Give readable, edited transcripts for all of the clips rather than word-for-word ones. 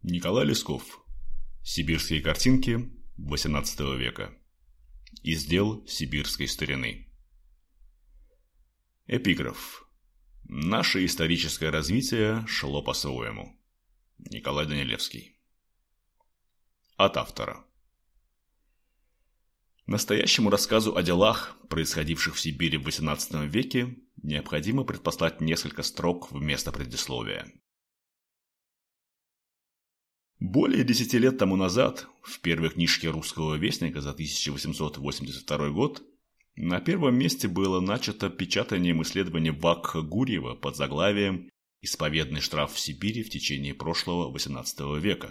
Николай Лесков. Сибирские картинки XVIII века. Из дел сибирской старины. Эпиграф. Наше историческое развитие шло по-своему. Николай Данилевский. От автора. Настоящему рассказу о делах, происходивших в Сибири в XVIII веке, необходимо предпослать несколько строк вместо предисловия. Более 10 лет тому назад, в первой книжке «Русского вестника» за 1882 год, на первом месте было начато печатанием исследования Вакха Гурьева под заглавием «Исповедный штраф в Сибири в течение прошлого XVIII века».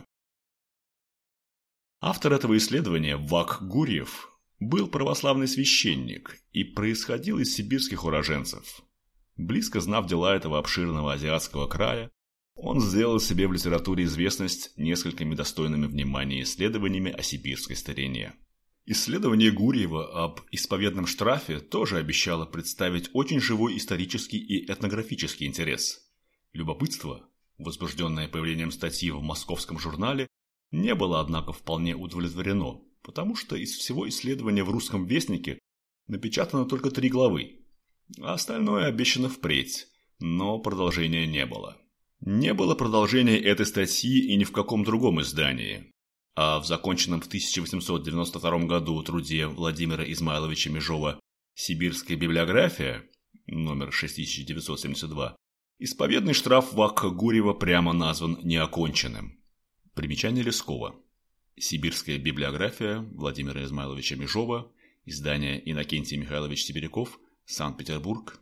Автор этого исследования, Вакх Гурьев, был православный священник и происходил из сибирских уроженцев. Близко знав дела этого обширного азиатского края, он сделал себе в литературе известность несколькими достойными внимания исследованиями о сибирской старине. Исследование Гурьева об исповедном штрафе тоже обещало представить очень живой исторический и этнографический интерес. Любопытство, возбужденное появлением статьи в московском журнале, не было, однако, вполне удовлетворено, потому что из всего исследования в «Русском вестнике» напечатано только 3 главы, а остальное обещано впредь, но продолжения не было. Не было продолжения этой статьи и ни в каком другом издании, а в законченном в 1892 году труде Владимира Измайловича Межова «Сибирская библиография», номер 6972, исповедный штраф Вакха Гурьева прямо назван неоконченным. Примечание Лескова. «Сибирская библиография» Владимира Измайловича Межова, издание Иннокентий Михайлович Сибиряков, Санкт-Петербург,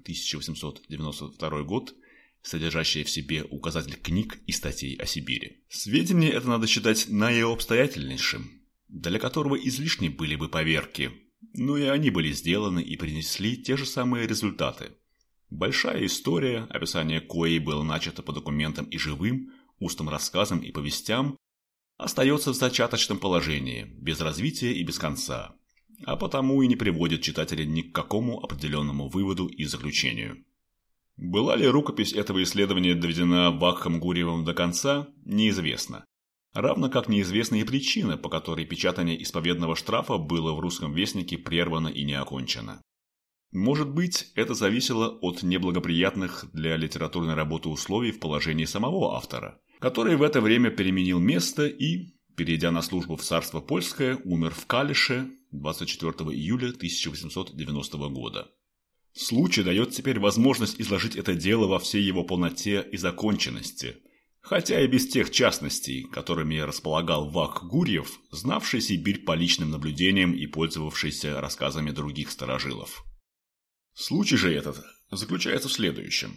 1892 год, содержащее в себе указатель книг и статей о Сибири. Сведения это надо считать наиобстоятельнейшим, для которого излишни были бы поверки, но и они были сделаны и принесли те же самые результаты. Большая история, описание коей было начато по документам и живым, устным рассказам и повестям, остается в зачаточном положении, без развития и без конца, а потому и не приводит читателя ни к какому определенному выводу и заключению. Была ли рукопись этого исследования доведена Вакхом Гурьевым до конца, неизвестно. Равно как неизвестна и причина, по которой печатание исповедного штрафа было в «Русском вестнике» прервано и не окончено. Может быть, это зависело от неблагоприятных для литературной работы условий в положении самого автора, который в это время переменил место и, перейдя на службу в царство польское, умер в Калише 24 июля 1890 года. Случай дает теперь возможность изложить это дело во всей его полноте и законченности, хотя и без тех частностей, которыми располагал Вакх Гурьев, знавший Сибирь по личным наблюдениям и пользовавшийся рассказами других старожилов. Случай же этот заключается в следующем.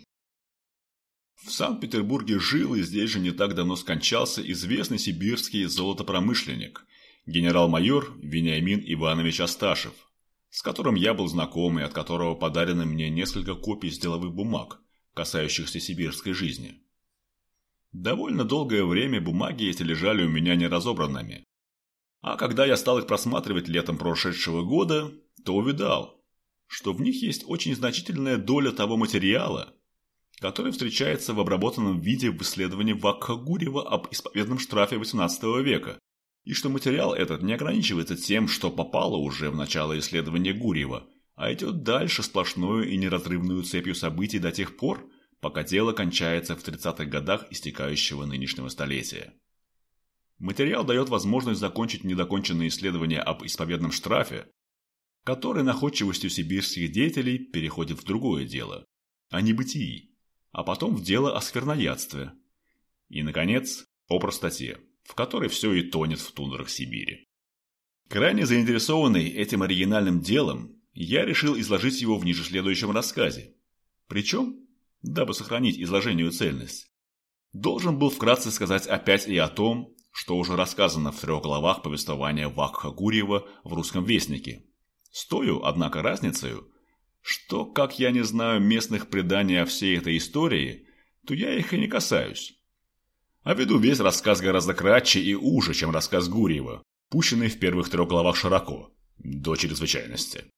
В Санкт-Петербурге жил и здесь же не так давно скончался известный сибирский золотопромышленник, генерал-майор Вениамин Иванович Асташев, с которым я был знаком и от которого подарены мне несколько копий с деловых бумаг, касающихся сибирской жизни. Довольно долгое время бумаги эти лежали у меня неразобранными, а когда я стал их просматривать летом прошедшего года, то увидал, что в них есть очень значительная доля того материала, который встречается в обработанном виде в исследовании Вакха Гурьева об исповедном штрафе XVIII века, и что материал этот не ограничивается тем, что попало уже в начало исследования Гурьева, а идет дальше сплошную и неразрывную цепью событий до тех пор, пока дело кончается в 30-х годах истекающего нынешнего столетия. Материал дает возможность закончить недоконченное исследование об исповедном штрафе, который находчивостью сибирских деятелей переходит в другое дело, о небытии, а потом в дело о скверноядстве. И, наконец, о простоте, в которой все и тонет в тундрах Сибири. Крайне заинтересованный этим оригинальным делом, я решил изложить его в ниже следующем рассказе. Причем, дабы сохранить изложению цельность, должен был вкратце сказать опять и о том, что уже рассказано в 3 главах повествования Вакха Гурьева в «Русском вестнике». С тою, однако, разницею, что, как я не знаю местных преданий о всей этой истории, то я их и не касаюсь. А веду весь рассказ гораздо кратче и уже, чем рассказ Гурьева, пущенный в первых 3 главах широко, до чрезвычайности.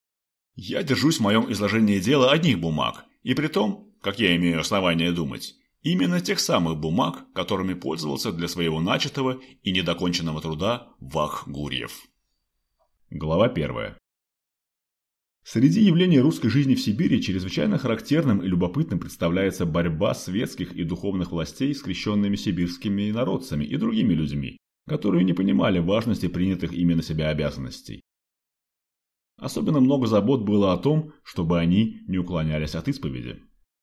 Я держусь в моем изложении дела одних бумаг, и при том, как я имею основания думать, Именно тех самых бумаг, которыми пользовался для своего начатого и недоконченного труда Вак-Гурьев. Глава 1. Среди явлений русской жизни в Сибири чрезвычайно характерным и любопытным представляется борьба светских и духовных властей с крещенными сибирскими инородцами и другими людьми, которые не понимали важности принятых ими на себя обязанностей. Особенно много забот было о том, чтобы они не уклонялись от исповеди.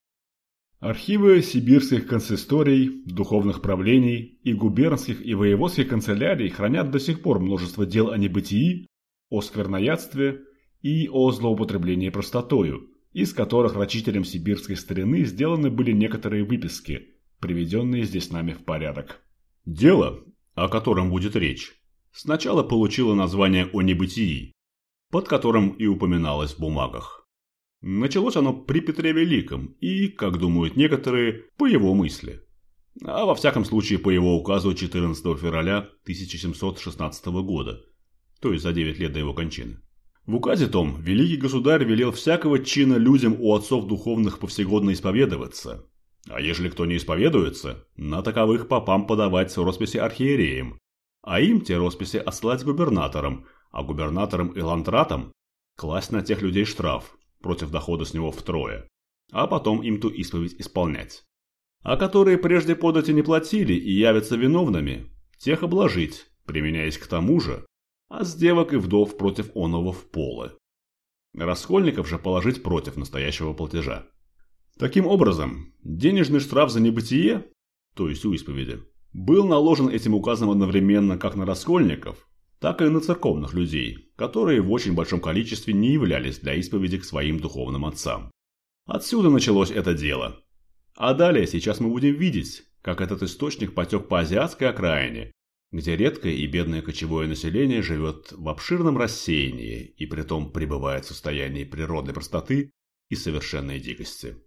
Архивы сибирских консисторий, духовных правлений и губернских и воеводских канцелярий хранят до сих пор множество дел о небытии, о скверноядстве и о злоупотреблении простотою, из которых рачителям сибирской старины сделаны были некоторые выписки, приведенные здесь нами в порядок. Дело, о котором будет речь, сначала получило название «О небытии», под которым и упоминалось в бумагах. Началось оно при Петре Великом и, как думают некоторые, по его мысли. А во всяком случае по его указу 14 февраля 1716 года, то есть за 9 лет до его кончины. В указе том великий государь велел всякого чина людям у отцов духовных повсегодно исповедоваться. А ежели кто не исповедуется, на таковых попам подавать росписи архиереям, а им те росписи отсылать губернаторам, а губернаторам и ландратам класть на тех людей штраф против дохода с него втрое, а потом им ту исповедь исполнять. А которые прежде подати не платили и явятся виновными, тех обложить, применяясь к тому же, а с девок и вдов против оного в полы. Раскольников же положить против настоящего платежа. Таким образом, денежный штраф за небытие, то есть у исповеди, был наложен этим указом одновременно как на раскольников, так и на церковных людей, которые в очень большом количестве не являлись для исповеди к своим духовным отцам. Отсюда началось это дело. А далее сейчас мы будем видеть, как этот источник потек по азиатской окраине, где редкое и бедное кочевое население живет в обширном рассеянии и притом пребывает в состоянии природной простоты и совершенной дикости.